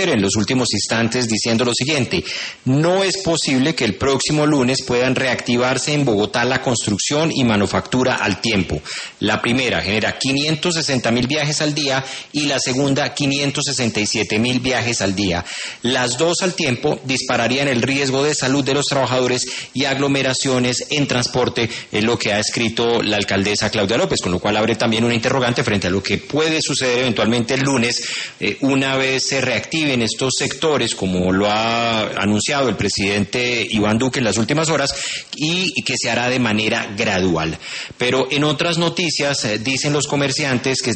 Twitter en los últimos instantes diciendo lo siguiente: no es posible que el próximo lunes puedan reactivarse en Bogotá la construcción y manufactura al tiempo. La primera genera 560.000 viajes al día y la segunda 567.000 viajes al día. Las dos al tiempo dispararían el riesgo de salud de los trabajadores y aglomeraciones en transporte, es lo que ha escrito la alcaldesa Claudia López, con lo cual abre también una interrogante frente a lo que puede suceder eventualmente el lunes, una vez se reactiven estos sectores, como lo ha anunciado el presidente Iván Duque en las últimas horas, y que se hará de manera gradual. Pero en otras noticias dicen los comerciantes que